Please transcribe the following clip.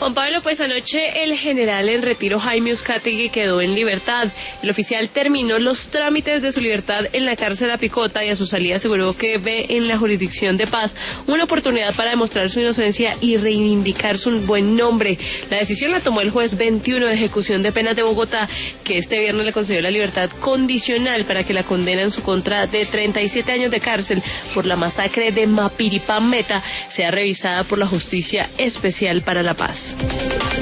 Juan Pablo, pues anoche el general en retiro Jaime Uzcategui quedó en libertad. El oficial terminó los trámites de su libertad en la cárcel La Picota y a su salida aseguró que ve en la jurisdicción de paz una oportunidad para demostrar su inocencia y reivindicar su buen nombre. La decisión la tomó el juez 21 de ejecución de penas de Bogotá, que este viernes le concedió la libertad condicional para que la condena en su contra de 37 años de cárcel por la masacre de Mapiripán Meta sea revisada por la Justicia Especial para la Paz.